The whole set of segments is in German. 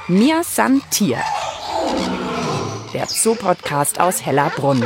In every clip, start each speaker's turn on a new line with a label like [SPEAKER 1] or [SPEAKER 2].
[SPEAKER 1] Mir san Tier, der Zoo-Podcast aus Hellerbrunn.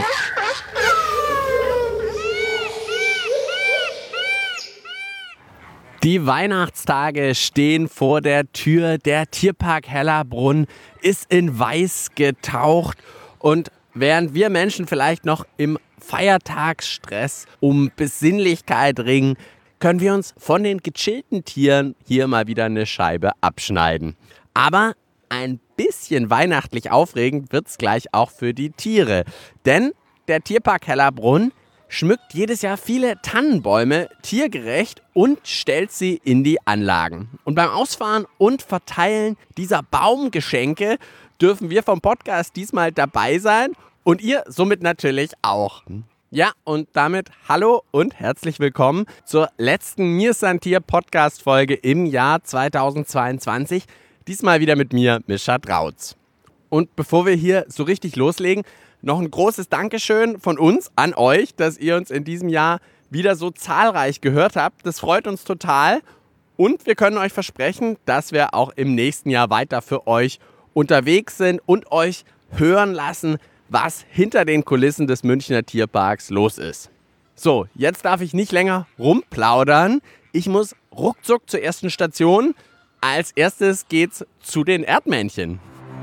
[SPEAKER 2] Die Weihnachtstage stehen vor der Tür. Der Tierpark Hellerbrunn ist in Weiß getaucht. Und während wir Menschen vielleicht noch im Feiertagsstress um Besinnlichkeit ringen, können wir uns von den gechillten Tieren hier mal wieder eine Scheibe abschneiden. Aber ein bisschen weihnachtlich aufregend wird es gleich auch für die Tiere. Denn der Tierpark Hellerbrunn schmückt jedes Jahr viele Tannenbäume tiergerecht und stellt sie in die Anlagen. Und beim Ausfahren und Verteilen dieser Baumgeschenke dürfen wir vom Podcast diesmal dabei sein und ihr somit natürlich auch. Ja, und damit hallo und herzlich willkommen zur letzten Mir san Tier Podcast-Folge im Jahr 2022. Diesmal wieder mit mir, Mischa Trautz. Und bevor wir hier so richtig loslegen, noch ein großes Dankeschön von uns an euch, dass ihr uns in diesem Jahr wieder so zahlreich gehört habt. Das freut uns total. Und wir können euch versprechen, dass wir auch im nächsten Jahr weiter für euch unterwegs sind und euch hören lassen, was hinter den Kulissen des Münchner Tierparks los ist. So, jetzt darf ich nicht länger rumplaudern. Ich muss ruckzuck zur ersten Station. Als erstes geht's zu den Erdmännchen.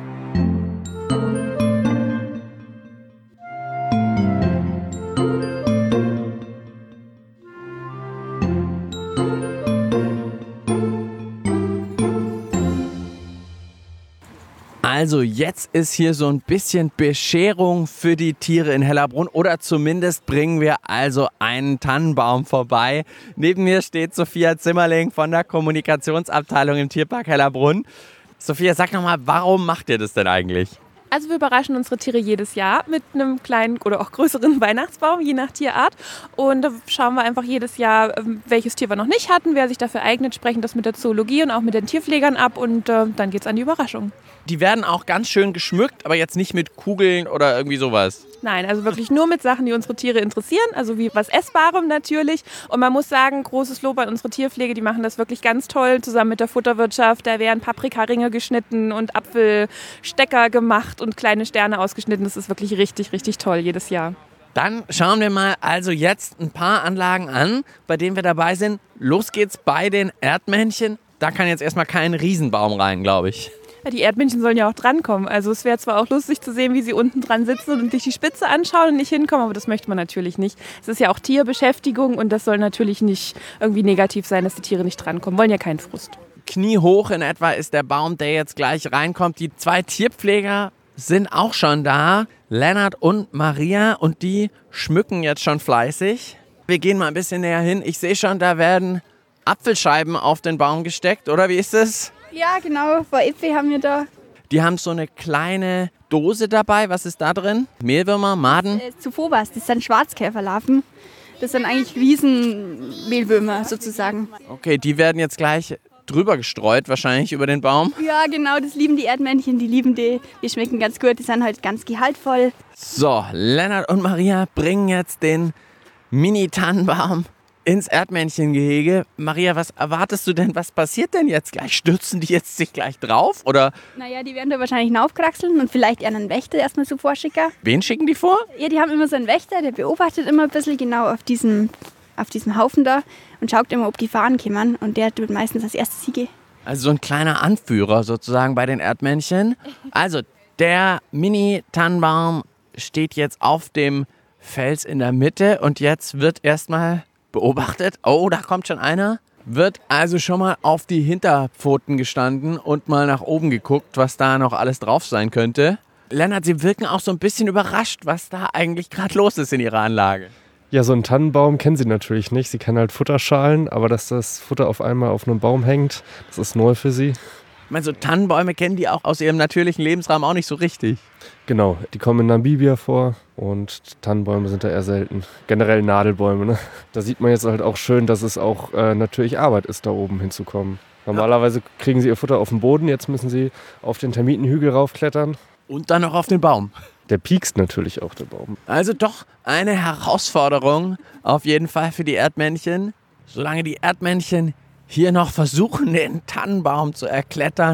[SPEAKER 2] Also jetzt ist hier so ein bisschen Bescherung für die Tiere in Hellerbrunn oder zumindest bringen wir also einen Tannenbaum vorbei. Neben mir steht Sophia Zimmerling von der Kommunikationsabteilung im Tierpark Hellerbrunn. Sophia, sag nochmal, warum macht ihr das denn eigentlich?
[SPEAKER 3] Also wir überraschen unsere Tiere jedes Jahr mit einem kleinen oder auch größeren Weihnachtsbaum, je nach Tierart. Und da schauen wir einfach jedes Jahr, welches Tier wir noch nicht hatten, wer sich dafür eignet, sprechen das mit der Zoologie und auch mit den Tierpflegern ab und dann geht's an die Überraschung.
[SPEAKER 2] Die werden auch ganz schön geschmückt, aber jetzt nicht mit Kugeln oder irgendwie sowas.
[SPEAKER 3] Nein, also wirklich nur mit Sachen, die unsere Tiere interessieren, also wie was Essbarem natürlich. Und man muss sagen, großes Lob an unsere Tierpflege, die machen das wirklich ganz toll, zusammen mit der Futterwirtschaft. Da werden Paprikaringe geschnitten und Apfelstecker gemacht und kleine Sterne ausgeschnitten. Das ist wirklich richtig, richtig toll jedes Jahr.
[SPEAKER 2] Dann schauen wir mal also jetzt ein paar Anlagen an, bei denen wir dabei sind. Los geht's bei den Erdmännchen. Da kann jetzt erstmal kein Riesenbaum rein, glaube ich.
[SPEAKER 3] Ja, die Erdmännchen sollen ja auch drankommen. Also es wäre zwar auch lustig zu sehen, wie sie unten dran sitzen und sich die Spitze anschauen und nicht hinkommen, aber das möchte man natürlich nicht. Es ist ja auch Tierbeschäftigung und das soll natürlich nicht irgendwie negativ sein, dass die Tiere nicht drankommen. Wollen ja keinen Frust.
[SPEAKER 2] Kniehoch in etwa ist der Baum, der jetzt gleich reinkommt. Die 2 Tierpfleger sind auch schon da, Lennart und Maria, und die schmücken jetzt schon fleißig. Wir gehen mal ein bisschen näher hin. Ich sehe schon, da werden Apfelscheiben auf den Baum gesteckt, oder wie ist es?
[SPEAKER 4] Ja, genau. Vor Äpfel haben wir da.
[SPEAKER 2] Die haben so eine kleine Dose dabei. Was ist da drin? Mehlwürmer, Maden?
[SPEAKER 4] Zufobas, das sind Schwarzkäferlarven. Das sind eigentlich Riesenmehlwürmer sozusagen.
[SPEAKER 2] Okay, die werden jetzt gleich drüber gestreut, wahrscheinlich über den Baum.
[SPEAKER 4] Ja, genau, das lieben die Erdmännchen, die lieben die. Die schmecken ganz gut, die sind halt ganz gehaltvoll.
[SPEAKER 2] So, Lennart und Maria bringen jetzt den Mini-Tannenbaum ins Erdmännchengehege. Maria, was erwartest du denn? Was passiert denn jetzt gleich? Stürzen die jetzt sich gleich drauf? Oder?
[SPEAKER 4] Naja, die werden da wahrscheinlich aufkraxeln und vielleicht einen Wächter erstmal so vorschicken.
[SPEAKER 2] Wen schicken die vor?
[SPEAKER 4] Ja, die haben immer so einen Wächter, der beobachtet immer ein bisschen genau auf diesem Haufen da und schaut immer, ob die fahren kommen. Und der tut meistens als erstes Siege.
[SPEAKER 2] Also so ein kleiner Anführer sozusagen bei den Erdmännchen. Also der Mini-Tannenbaum steht jetzt auf dem Fels in der Mitte und jetzt wird erstmal beobachtet. Oh, da kommt schon einer. Wird also schon mal auf die Hinterpfoten gestanden und mal nach oben geguckt, was da noch alles drauf sein könnte. Lennart, Sie wirken auch so ein bisschen überrascht, was da eigentlich gerade los ist in Ihrer Anlage.
[SPEAKER 5] Ja, so einen Tannenbaum kennen Sie natürlich nicht. Sie kennen halt Futterschalen, aber dass das Futter auf einmal auf einem Baum hängt, das ist neu für Sie.
[SPEAKER 2] Ich meine, so Tannenbäume kennen die auch aus ihrem natürlichen Lebensraum auch nicht so richtig.
[SPEAKER 5] Genau, die kommen in Namibia vor und Tannenbäume sind da eher selten. Generell Nadelbäume, ne? Da sieht man jetzt halt auch schön, dass es auch natürlich Arbeit ist, da oben hinzukommen. Normalerweise kriegen sie ihr Futter auf dem Boden, jetzt müssen sie auf den Termitenhügel raufklettern.
[SPEAKER 2] Und dann noch auf den Baum.
[SPEAKER 5] Der piekst natürlich auch, der Baum.
[SPEAKER 2] Also doch eine Herausforderung auf jeden Fall für die Erdmännchen. Solange die Erdmännchen hier noch versuchen, den Tannenbaum zu erklettern,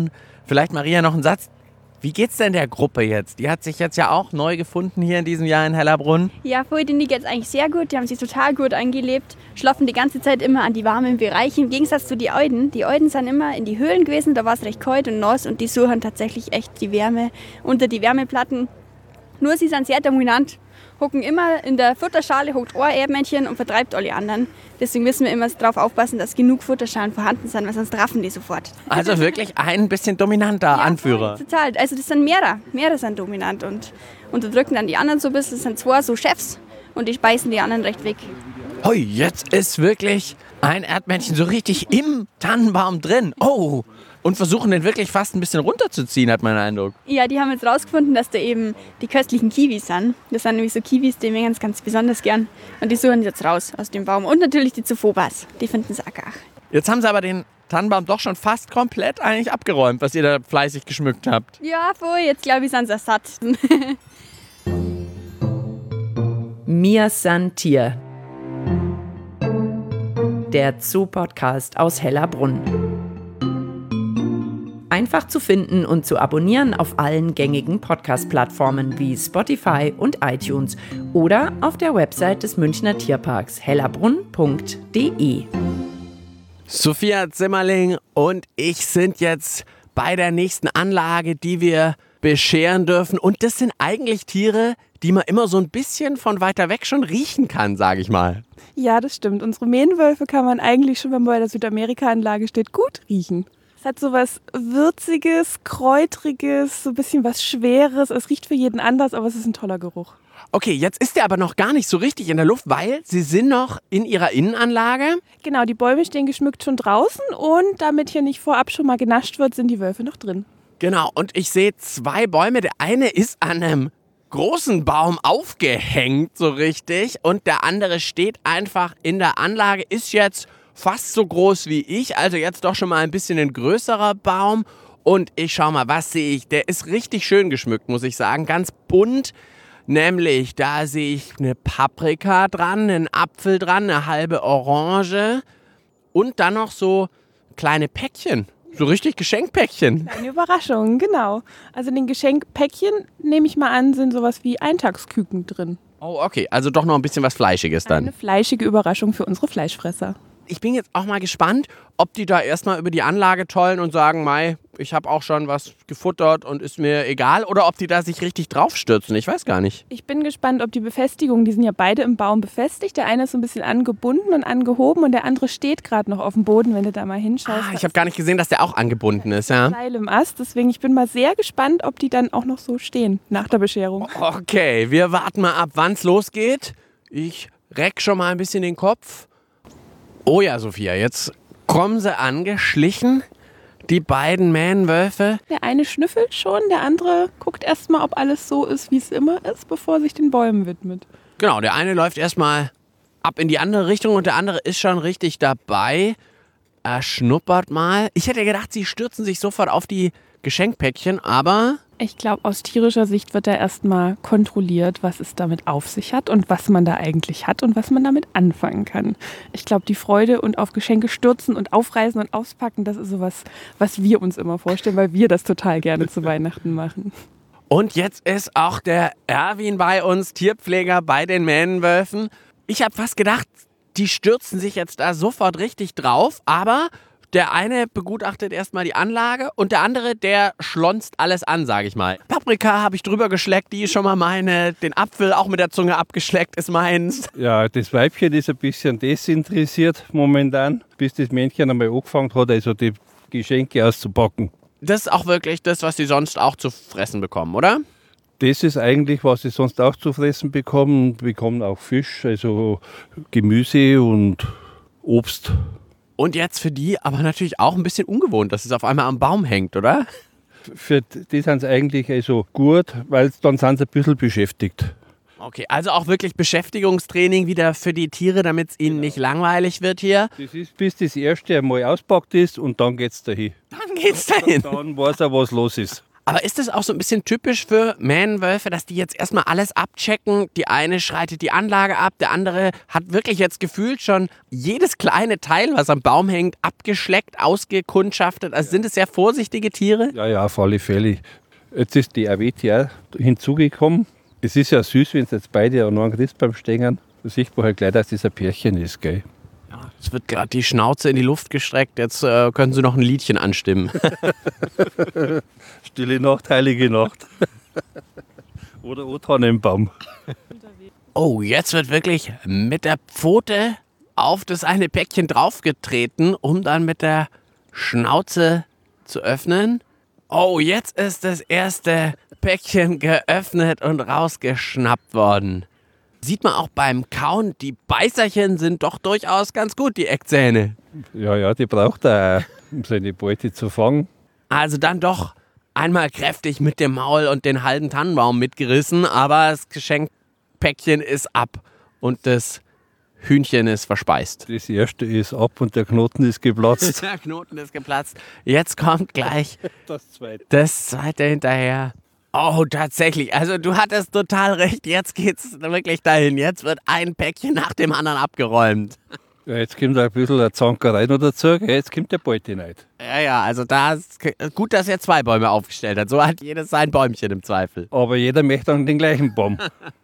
[SPEAKER 2] Vielleicht, Maria, noch ein Satz. Wie geht's denn der Gruppe jetzt? Die hat sich jetzt ja auch neu gefunden hier in diesem Jahr in Hellerbrunn.
[SPEAKER 4] Ja, voll, denen geht es eigentlich sehr gut. Die haben sich total gut eingelebt, schlafen die ganze Zeit immer an die warmen Bereiche. Im Gegensatz zu den Euden. Die Euden sind immer in die Höhlen gewesen, da war es recht kalt und nass und die suchen tatsächlich echt die Wärme unter die Wärmeplatten. Nur sie sind sehr dominant, hocken immer in der Futterschale, hockt ein Erdmännchen und vertreibt alle anderen. Deswegen müssen wir immer darauf aufpassen, dass genug Futterschalen vorhanden sind, weil sonst raffen die sofort.
[SPEAKER 2] Also wirklich ein bisschen dominanter Anführer.
[SPEAKER 4] Total. Also das sind mehrere. Mehrere sind dominant und unterdrücken dann die anderen so ein bisschen. Das sind zwei so Chefs und die speisen die anderen recht weg.
[SPEAKER 2] Hui, jetzt ist wirklich ein Erdmännchen so richtig im Tannenbaum drin. Oh, und versuchen den wirklich fast ein bisschen runterzuziehen, hat man den Eindruck.
[SPEAKER 4] Ja, die haben jetzt rausgefunden, dass da eben die köstlichen Kiwis sind. Das sind nämlich so Kiwis, die mögen es ganz besonders gern. Und die suchen jetzt raus aus dem Baum. Und natürlich die Zufobas. Die finden es auch geil.
[SPEAKER 2] Jetzt haben sie aber den Tannenbaum doch schon fast komplett eigentlich abgeräumt, was ihr da fleißig geschmückt habt.
[SPEAKER 4] Ja, voll. Jetzt glaube ich, sind sie satt.
[SPEAKER 1] Mir san Tier. Der Zoo-Podcast aus Hellerbrunn. Einfach zu finden und zu abonnieren auf allen gängigen Podcast-Plattformen wie Spotify und iTunes oder auf der Website des Münchner Tierparks hellerbrunn.de.
[SPEAKER 2] Sophia Zimmerling und ich sind jetzt bei der nächsten Anlage, die wir bescheren dürfen. Und das sind eigentlich Tiere, die man immer so ein bisschen von weiter weg schon riechen kann, sage ich mal.
[SPEAKER 3] Ja, das stimmt. Unsere Mähnenwölfe kann man eigentlich schon, wenn man bei der Südamerika-Anlage steht, gut riechen. Es hat so was Würziges, Kräutriges, so ein bisschen was Schweres. Es riecht für jeden anders, aber es ist ein toller Geruch.
[SPEAKER 2] Okay, jetzt ist der aber noch gar nicht so richtig in der Luft, weil sie sind noch in ihrer Innenanlage.
[SPEAKER 3] Genau, die Bäume stehen geschmückt schon draußen und damit hier nicht vorab schon mal genascht wird, sind die Wölfe noch drin.
[SPEAKER 2] Genau, und ich sehe 2 Bäume. Der eine ist an einem großen Baum aufgehängt, so richtig. Und der andere steht einfach in der Anlage, ist jetzt fast so groß wie ich. Also jetzt doch schon mal ein bisschen ein größerer Baum. Und ich schau mal, was sehe ich? Der ist richtig schön geschmückt, muss ich sagen. Ganz bunt. Nämlich, da sehe ich eine Paprika dran, einen Apfel dran, eine halbe Orange. Und dann noch so kleine Päckchen. So richtig Geschenkpäckchen.
[SPEAKER 3] Eine Überraschung, genau. Also in den Geschenkpäckchen, nehme ich mal an, sind sowas wie Eintagsküken drin.
[SPEAKER 2] Oh, okay. Also doch noch ein bisschen was Fleischiges dann.
[SPEAKER 3] Eine fleischige Überraschung für unsere Fleischfresser.
[SPEAKER 2] Ich bin jetzt auch mal gespannt, ob die da erstmal über die Anlage tollen und sagen, Mai, ich habe auch schon was gefuttert und ist mir egal. Oder ob die da sich richtig draufstürzen. Ich weiß gar nicht.
[SPEAKER 3] Ich bin gespannt, ob die Befestigungen, die sind ja beide im Baum befestigt. Der eine ist so ein bisschen angebunden und angehoben und der andere steht gerade noch auf dem Boden, wenn du da mal hinschaust.
[SPEAKER 2] Ich habe gar nicht gesehen, dass der auch angebunden ist. Ja?
[SPEAKER 3] Seil im Ast. Deswegen, ich bin mal sehr gespannt, ob die dann auch noch so stehen nach der Bescherung.
[SPEAKER 2] Okay, wir warten mal ab, wann es losgeht. Ich reck schon mal ein bisschen den Kopf. Oh ja, Sophia, jetzt kommen sie angeschlichen, die beiden Mähnenwölfe.
[SPEAKER 3] Der eine schnüffelt schon, der andere guckt erstmal, ob alles so ist, wie es immer ist, bevor er sich den Bäumen widmet.
[SPEAKER 2] Genau, der eine läuft erstmal ab in die andere Richtung und der andere ist schon richtig dabei. Er schnuppert mal. Ich hätte gedacht, sie stürzen sich sofort auf die Geschenkpäckchen, aber
[SPEAKER 3] Ich glaube, aus tierischer Sicht wird da erstmal kontrolliert, was es damit auf sich hat und was man da eigentlich hat und was man damit anfangen kann. Ich glaube, die Freude und auf Geschenke stürzen und aufreißen und auspacken, das ist sowas, was wir uns immer vorstellen, weil wir das total gerne zu Weihnachten machen.
[SPEAKER 2] Und jetzt ist auch der Erwin bei uns, Tierpfleger bei den Mähnenwölfen. Ich habe fast gedacht, die stürzen sich jetzt da sofort richtig drauf, aber der eine begutachtet erstmal die Anlage und der andere, der schlonzt alles an, sage ich mal. Paprika habe ich drüber geschleckt, die ist schon mal meine. Den Apfel auch mit der Zunge abgeschleckt, ist meins.
[SPEAKER 6] Ja, das Weibchen ist ein bisschen desinteressiert momentan, bis das Männchen einmal angefangen hat, also die Geschenke auszupacken.
[SPEAKER 2] Das ist auch wirklich das, was sie sonst auch zu fressen bekommen, oder?
[SPEAKER 6] Das ist eigentlich, was sie sonst auch zu fressen bekommen. Wir bekommen auch Fisch, also Gemüse und Obst.
[SPEAKER 2] Und jetzt für die aber natürlich auch ein bisschen ungewohnt, dass es auf einmal am Baum hängt, oder?
[SPEAKER 6] Für die sind es eigentlich also gut, weil dann sind sie ein bisschen beschäftigt.
[SPEAKER 2] Okay, also auch wirklich Beschäftigungstraining wieder für die Tiere, damit es ihnen nicht langweilig wird hier.
[SPEAKER 6] Das ist, bis das erste einmal auspackt ist und dann geht es dahin.
[SPEAKER 2] Dann geht's dahin.
[SPEAKER 6] Dann weiß er, was los ist.
[SPEAKER 2] Aber ist das auch so ein bisschen typisch für Mähnenwölfe, dass die jetzt erstmal alles abchecken? Die eine schreitet die Anlage ab, der andere hat wirklich jetzt gefühlt schon jedes kleine Teil, was am Baum hängt, abgeschleckt, ausgekundschaftet. Also sind es sehr vorsichtige Tiere?
[SPEAKER 6] Ja, auf alle Fälle. Jetzt ist die RWTR hinzugekommen. Es ist ja süß, wenn es jetzt beide an einem Christbaum stehen. Da sieht man halt gleich, dass das ein Pärchen ist, gell?
[SPEAKER 2] Ja, es wird gerade die Schnauze in die Luft gestreckt. Jetzt können Sie noch ein Liedchen anstimmen.
[SPEAKER 6] Stille Nacht, heilige Nacht. Oder O-Tanne im Baum.
[SPEAKER 2] Oh, jetzt wird wirklich mit der Pfote auf das eine Päckchen draufgetreten, um dann mit der Schnauze zu öffnen. Oh, jetzt ist das erste Päckchen geöffnet und rausgeschnappt worden. Sieht man auch beim Kauen, die Beißerchen sind doch durchaus ganz gut, die Eckzähne.
[SPEAKER 6] Ja, die braucht er, um seine Beute zu fangen.
[SPEAKER 2] Also dann doch einmal kräftig mit dem Maul und den halben Tannenbaum mitgerissen, aber das Geschenkpäckchen ist ab und das Hühnchen ist verspeist.
[SPEAKER 6] Das erste ist ab und der Knoten ist geplatzt.
[SPEAKER 2] Der Knoten ist geplatzt. Jetzt kommt gleich
[SPEAKER 6] Das zweite.
[SPEAKER 2] das zweite hinterher. Oh, tatsächlich. Also du hattest total recht. Jetzt geht's wirklich dahin. Jetzt wird ein Päckchen nach dem anderen abgeräumt.
[SPEAKER 6] Ja, jetzt kommt ein bisschen eine Zankerei noch dazu. Gell? Jetzt kommt der Beute nicht.
[SPEAKER 2] Ja, also da ist gut, dass er 2 Bäume aufgestellt hat. So hat jedes sein Bäumchen im Zweifel.
[SPEAKER 6] Aber jeder möchte dann den gleichen Baum.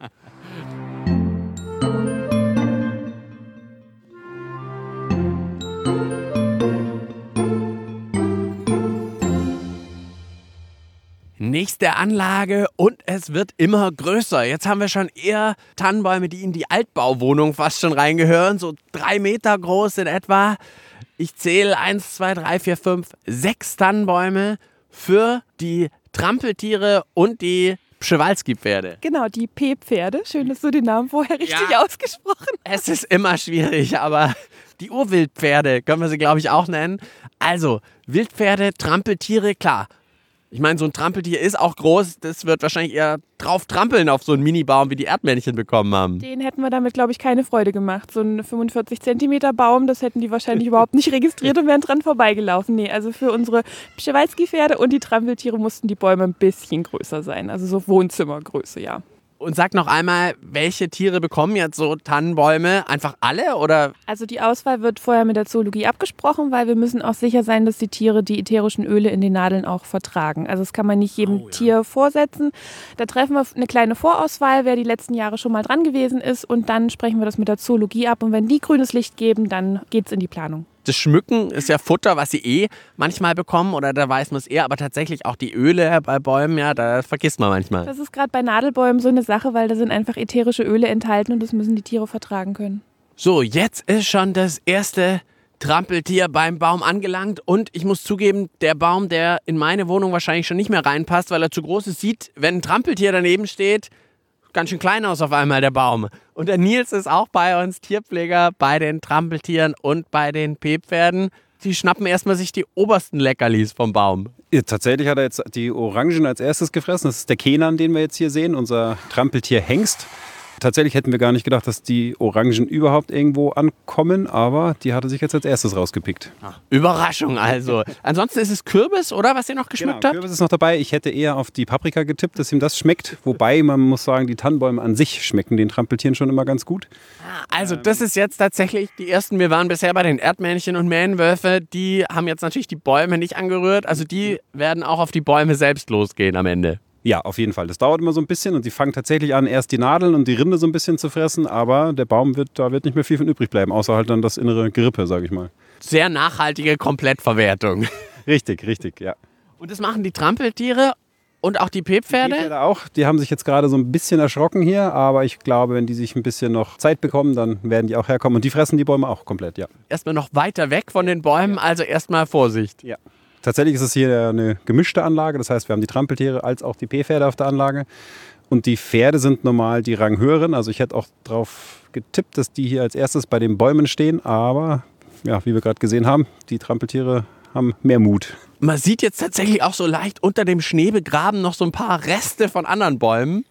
[SPEAKER 2] Nächste Anlage und es wird immer größer. Jetzt haben wir schon eher Tannenbäume, die in die Altbauwohnung fast schon reingehören. So 3 Meter groß in etwa. Ich zähle 1, 2, 3, 4, 5, 6 Tannenbäume für die Trampeltiere und die Przewalski-Pferde.
[SPEAKER 3] Genau, die P-Pferde. Schön, dass du den Namen vorher richtig ausgesprochen hast.
[SPEAKER 2] Es ist immer schwierig, aber die Urwildpferde können wir sie, glaube ich, auch nennen. Also, Wildpferde, Trampeltiere, klar. Ich meine, so ein Trampeltier ist auch groß. Das wird wahrscheinlich eher drauf trampeln auf so einen Minibaum, wie die Erdmännchen bekommen haben.
[SPEAKER 3] Den hätten wir damit, glaube ich, keine Freude gemacht. So ein 45 Zentimeter Baum, das hätten die wahrscheinlich überhaupt nicht registriert und wären dran vorbeigelaufen. Nee, also für unsere Przewalski-Pferde und die Trampeltiere mussten die Bäume ein bisschen größer sein. Also so Wohnzimmergröße, ja.
[SPEAKER 2] Und sag noch einmal, welche Tiere bekommen jetzt so Tannenbäume? Einfach alle oder?
[SPEAKER 3] Also die Auswahl wird vorher mit der Zoologie abgesprochen, weil wir müssen auch sicher sein, dass die Tiere die ätherischen Öle in den Nadeln auch vertragen. Also das kann man nicht jedem Tier vorsetzen. Da treffen wir eine kleine Vorauswahl, wer die letzten Jahre schon mal dran gewesen ist, und dann sprechen wir das mit der Zoologie ab, und wenn die grünes Licht geben, dann geht's in die Planung.
[SPEAKER 2] Das Schmücken ist ja Futter, was sie manchmal bekommen, oder da weiß man es eher, aber tatsächlich auch die Öle bei Bäumen, ja, da vergisst man manchmal.
[SPEAKER 3] Das ist gerade bei Nadelbäumen so eine Sache, weil da sind einfach ätherische Öle enthalten und das müssen die Tiere vertragen können.
[SPEAKER 2] So, jetzt ist schon das erste Trampeltier beim Baum angelangt, und ich muss zugeben, der Baum, der in meine Wohnung wahrscheinlich schon nicht mehr reinpasst, weil er zu groß ist, sieht, wenn ein Trampeltier daneben steht, ganz schön klein aus auf einmal, der Baum. Und der Nils ist auch bei uns, Tierpfleger bei den Trampeltieren und bei den P-Pferden. Die schnappen erstmal sich die obersten Leckerlis vom Baum.
[SPEAKER 7] Ja, tatsächlich hat er jetzt die Orangen als erstes gefressen. Das ist der Kenan, den wir jetzt hier sehen, unser Trampeltier Hengst. Tatsächlich hätten wir gar nicht gedacht, dass die Orangen überhaupt irgendwo ankommen, aber die hat er sich jetzt als erstes rausgepickt.
[SPEAKER 2] Überraschung also. Ansonsten ist es Kürbis, oder, was ihr noch geschmückt habt?
[SPEAKER 7] Kürbis ist noch dabei. Ich hätte eher auf die Paprika getippt, dass ihm das schmeckt. Wobei, man muss sagen, die Tannenbäume an sich schmecken den Trampeltieren schon immer ganz gut.
[SPEAKER 2] Also das ist jetzt tatsächlich die ersten. Wir waren bisher bei den Erdmännchen und Mähnenwölfe. Die haben jetzt natürlich die Bäume nicht angerührt. Also die werden auch auf die Bäume selbst losgehen am Ende.
[SPEAKER 7] Ja, auf jeden Fall. Das dauert immer so ein bisschen, und die fangen tatsächlich an, erst die Nadeln und die Rinde so ein bisschen zu fressen, aber der Baum da wird nicht mehr viel von übrig bleiben, außer halt dann das innere Gerippe, sage ich mal.
[SPEAKER 2] Sehr nachhaltige Komplettverwertung.
[SPEAKER 7] Richtig, ja.
[SPEAKER 2] Und das machen die Trampeltiere und auch die P-Pferde?
[SPEAKER 7] Die Pferde auch. Die haben sich jetzt gerade so ein bisschen erschrocken hier, aber ich glaube, wenn die sich ein bisschen noch Zeit bekommen, dann werden die auch herkommen, und die fressen die Bäume auch komplett, ja.
[SPEAKER 2] Erstmal noch weiter weg von den Bäumen, also erstmal Vorsicht.
[SPEAKER 7] Ja. Tatsächlich ist es hier eine gemischte Anlage, das heißt, wir haben die Trampeltiere als auch die P-Pferde auf der Anlage. Und die Pferde sind normal die ranghöheren, also ich hätte auch darauf getippt, dass die hier als erstes bei den Bäumen stehen, aber ja, wie wir gerade gesehen haben, die Trampeltiere haben mehr Mut.
[SPEAKER 2] Man sieht jetzt tatsächlich auch so leicht unter dem Schnee begraben noch so ein paar Reste von anderen Bäumen.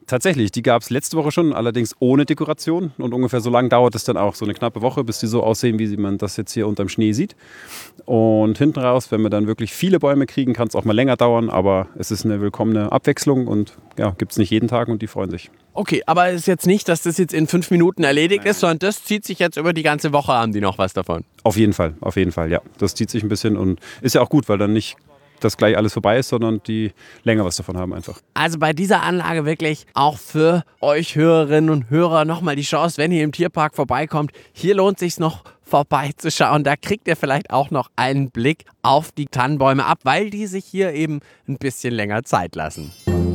[SPEAKER 7] Tatsächlich, die gab es letzte Woche schon, allerdings ohne Dekoration. Und ungefähr so lang dauert es dann auch, so eine knappe Woche, bis die so aussehen, wie man das jetzt hier unterm Schnee sieht. Und hinten raus, wenn wir dann wirklich viele Bäume kriegen, kann es auch mal länger dauern. Aber es ist eine willkommene Abwechslung und ja, gibt es nicht jeden Tag und die freuen sich.
[SPEAKER 2] Okay, aber es ist jetzt nicht, dass das jetzt in 5 Minuten erledigt ist, sondern das zieht sich jetzt über die ganze Woche, haben die noch was davon?
[SPEAKER 7] Auf jeden Fall, ja. Das zieht sich ein bisschen und ist ja auch gut, weil dann nicht dass gleich alles vorbei ist, sondern die länger was davon haben einfach.
[SPEAKER 2] Also bei dieser Anlage wirklich auch für euch Hörerinnen und Hörer nochmal die Chance, wenn ihr im Tierpark vorbeikommt. Hier lohnt es sich noch vorbeizuschauen. Da kriegt ihr vielleicht auch noch einen Blick auf die Tannenbäume ab, weil die sich hier eben ein bisschen länger Zeit lassen.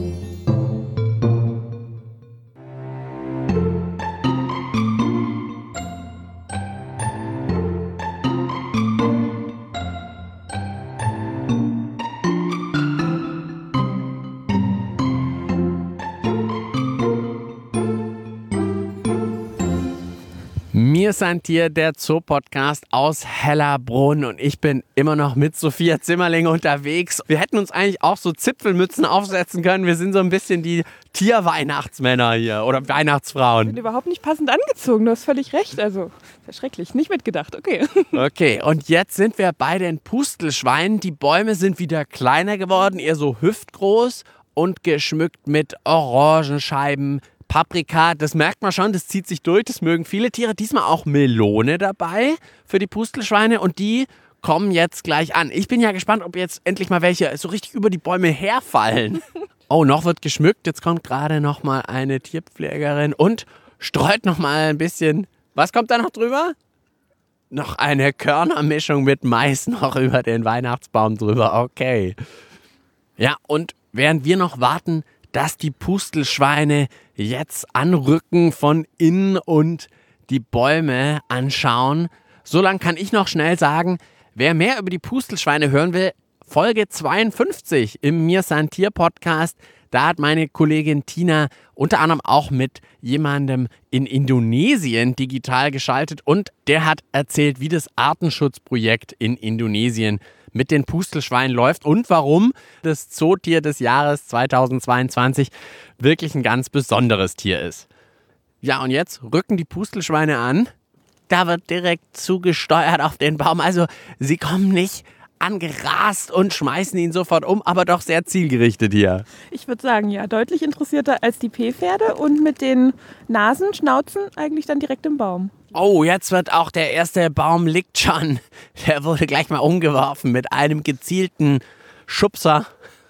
[SPEAKER 2] Wir sind hier der Zoo-Podcast aus Hellerbrunn und ich bin immer noch mit Sophia Zimmerling unterwegs. Wir hätten uns eigentlich auch so Zipfelmützen aufsetzen können. Wir sind so ein bisschen die Tierweihnachtsmänner hier oder Weihnachtsfrauen.
[SPEAKER 3] Ich bin überhaupt nicht passend angezogen, du hast völlig recht. Also, das ist schrecklich, nicht mitgedacht, okay.
[SPEAKER 2] Okay, und jetzt sind wir bei den Pustelschweinen. Die Bäume sind wieder kleiner geworden, eher so hüftgroß und geschmückt mit Orangenscheiben. Paprika, das merkt man schon, das zieht sich durch, das mögen viele Tiere. Diesmal auch Melone dabei für die Pustelschweine und die kommen jetzt gleich an. Ich bin ja gespannt, ob jetzt endlich mal welche so richtig über die Bäume herfallen. Oh, noch wird geschmückt. Jetzt kommt gerade noch mal eine Tierpflegerin und streut noch mal ein bisschen. Was kommt da noch drüber? Noch eine Körnermischung mit Mais noch über den Weihnachtsbaum drüber. Okay. Ja, und während wir noch warten, dass die Pustelschweine jetzt anrücken von innen und die Bäume anschauen. So lang kann ich noch schnell sagen, wer mehr über die Pustelschweine hören will, Folge 52 im Mir sein Tier Podcast. Da hat meine Kollegin Tina unter anderem auch mit jemandem in Indonesien digital geschaltet und der hat erzählt, wie das Artenschutzprojekt in Indonesien mit den Pustelschweinen läuft und warum das Zootier des Jahres 2022 wirklich ein ganz besonderes Tier ist. Ja, und jetzt rücken die Pustelschweine an. Da wird direkt zugesteuert auf den Baum. Also sie kommen nicht angerast und schmeißen ihn sofort um, aber doch sehr zielgerichtet hier.
[SPEAKER 3] Ich würde sagen, ja, deutlich interessierter als die P-Pferde und mit den Nasen, Schnauzen eigentlich dann direkt im Baum.
[SPEAKER 2] Oh, jetzt wird auch der erste Baum liegt schon. Der wurde gleich mal umgeworfen mit einem gezielten Schubser.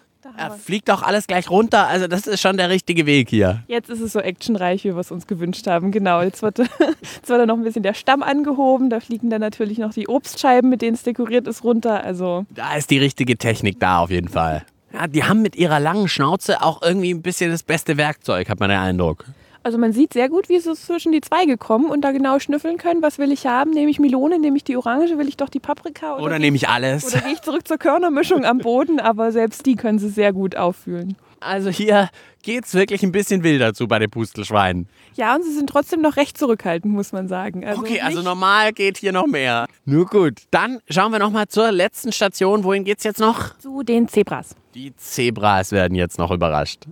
[SPEAKER 2] Er fliegt auch alles gleich runter, also das ist schon der richtige Weg hier.
[SPEAKER 3] Jetzt ist es so actionreich, wie wir es uns gewünscht haben. Genau, jetzt wird dann noch ein bisschen der Stamm angehoben, da fliegen dann natürlich noch die Obstscheiben, mit denen es dekoriert ist, runter. Also
[SPEAKER 2] da ist die richtige Technik da auf jeden Fall. Ja, die haben mit ihrer langen Schnauze auch irgendwie ein bisschen das beste Werkzeug, hat man den Eindruck.
[SPEAKER 3] Also man sieht sehr gut, wie sie zwischen die Zweige kommen und da genau schnüffeln können. Was will ich haben? Nehme ich Melone, nehme ich die Orange, will ich doch die Paprika?
[SPEAKER 2] Oder nehme ich alles?
[SPEAKER 3] Oder gehe ich zurück zur Körnermischung am Boden? Aber selbst die können sie sehr gut auffühlen.
[SPEAKER 2] Also hier geht's wirklich ein bisschen wilder zu bei den Pustelschweinen.
[SPEAKER 3] Ja, und sie sind trotzdem noch recht zurückhaltend, muss man sagen. Also
[SPEAKER 2] okay, also normal geht hier noch mehr. Nur gut, dann schauen wir noch mal zur letzten Station. Wohin geht's jetzt noch?
[SPEAKER 3] Zu den Zebras.
[SPEAKER 2] Die Zebras werden jetzt noch überrascht.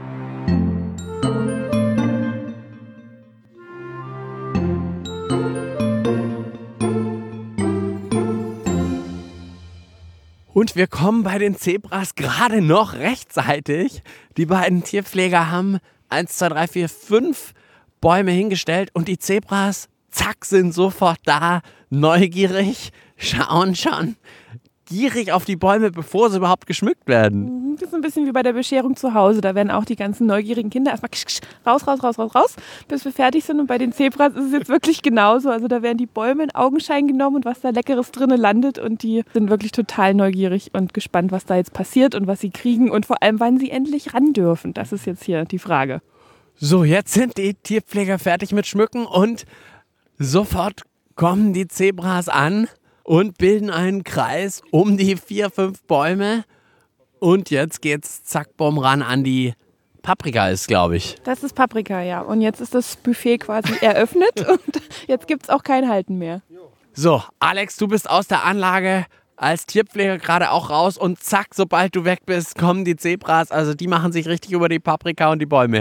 [SPEAKER 2] Und wir kommen bei den Zebras gerade noch rechtzeitig. Die beiden Tierpfleger haben 1, 2, 3, 4, 5 Bäume hingestellt und die Zebras, zack, sind sofort da, neugierig, schauen schon gierig auf die Bäume, bevor sie überhaupt geschmückt werden.
[SPEAKER 3] Das ist ein bisschen wie bei der Bescherung zu Hause. Da werden auch die ganzen neugierigen Kinder erstmal raus, bis wir fertig sind. Und bei den Zebras ist es jetzt wirklich genauso. Also da werden die Bäume in Augenschein genommen und was da Leckeres drinnen landet. Und die sind wirklich total neugierig und gespannt, was da jetzt passiert und was sie kriegen. Und vor allem, wann sie endlich ran dürfen. Das ist jetzt hier die Frage.
[SPEAKER 2] So, jetzt sind die Tierpfleger fertig mit Schmücken und sofort kommen die Zebras an und bilden einen Kreis um die 4, 5 Bäume. Und jetzt geht's zack, bumm, ran an die Paprika ist, glaube ich.
[SPEAKER 3] Das ist Paprika, ja. Und jetzt ist das Buffet quasi eröffnet und jetzt gibt's auch kein Halten mehr.
[SPEAKER 2] So, Alex, du bist aus der Anlage als Tierpfleger gerade auch raus und zack, sobald du weg bist, kommen die Zebras. Also die machen sich richtig über die Paprika und die Bäume her.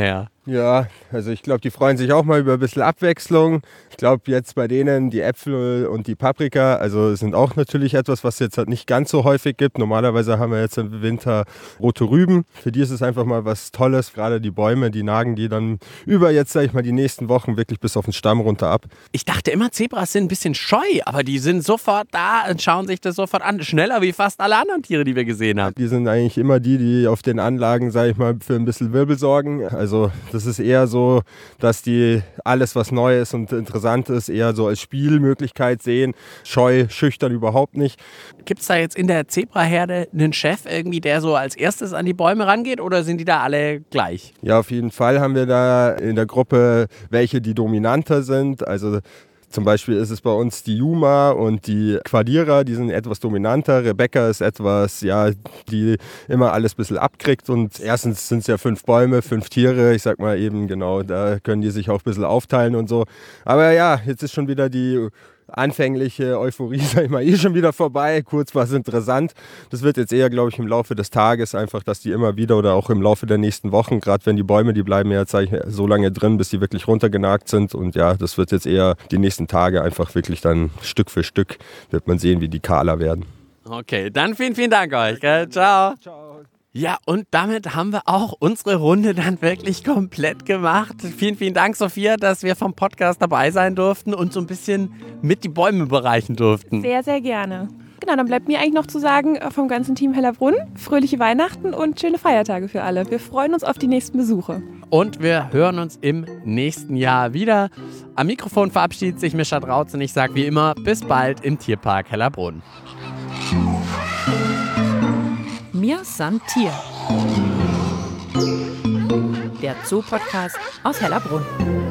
[SPEAKER 8] Ja, also ich glaube, die freuen sich auch mal über ein bisschen Abwechslung. Ich glaube jetzt bei denen die Äpfel und die Paprika, also sind auch natürlich etwas, was es jetzt halt nicht ganz so häufig gibt. Normalerweise haben wir jetzt im Winter rote Rüben. Für die ist es einfach mal was Tolles. Gerade die Bäume, die nagen die dann über jetzt, sage ich mal, die nächsten Wochen wirklich bis auf den Stamm runter ab.
[SPEAKER 2] Ich dachte immer, Zebras sind ein bisschen scheu, aber die sind sofort da und schauen sich das sofort an. Schneller wie fast alle anderen Tiere, die wir gesehen haben.
[SPEAKER 8] Die sind eigentlich immer die auf den Anlagen, sage ich mal, für ein bisschen Wirbel sorgen. Also das ist eher so, dass die alles, was neu ist und interessant ist, eher so als Spielmöglichkeit sehen. Scheu, schüchtern überhaupt nicht.
[SPEAKER 2] Gibt es da jetzt in der Zebraherde einen Chef irgendwie, der so als erstes an die Bäume rangeht oder sind die da alle gleich?
[SPEAKER 8] Ja, auf jeden Fall haben wir da in der Gruppe welche, die dominanter sind. Also zum Beispiel ist es bei uns die Juma und die Quadira, die sind etwas dominanter. Rebecca ist etwas, ja, die immer alles ein bisschen abkriegt. Und erstens sind es ja 5 Bäume, 5 Tiere. Ich sag mal eben, genau, da können die sich auch ein bisschen aufteilen und so. Aber ja, jetzt ist schon wieder die anfängliche Euphorie, sag ich mal, schon wieder vorbei. Kurz war es interessant. Das wird jetzt eher, glaube ich, im Laufe des Tages einfach, dass die immer wieder oder auch im Laufe der nächsten Wochen, gerade wenn die Bäume, die bleiben ja, sag ich, so lange drin, bis die wirklich runtergenagt sind. Und ja, das wird jetzt eher die nächsten Tage einfach wirklich dann Stück für Stück, wird man sehen, wie die kahler werden.
[SPEAKER 2] Okay, dann vielen Dank euch. Gell? Ciao.
[SPEAKER 8] Ciao.
[SPEAKER 2] Ja, und damit haben wir auch unsere Runde dann wirklich komplett gemacht. Vielen Dank, Sophia, dass wir vom Podcast dabei sein durften und so ein bisschen mit die Bäume bereichen durften.
[SPEAKER 3] Sehr, sehr gerne. Genau, dann bleibt mir eigentlich noch zu sagen, vom ganzen Team Hellerbrunn, fröhliche Weihnachten und schöne Feiertage für alle. Wir freuen uns auf die nächsten Besuche.
[SPEAKER 2] Und wir hören uns im nächsten Jahr wieder. Am Mikrofon verabschiedet sich Mischa Drautz und ich sage wie immer, bis bald im Tierpark Hellerbrunn.
[SPEAKER 1] Mir san Tier. Der Zoo-Podcast aus Hellerbrunn.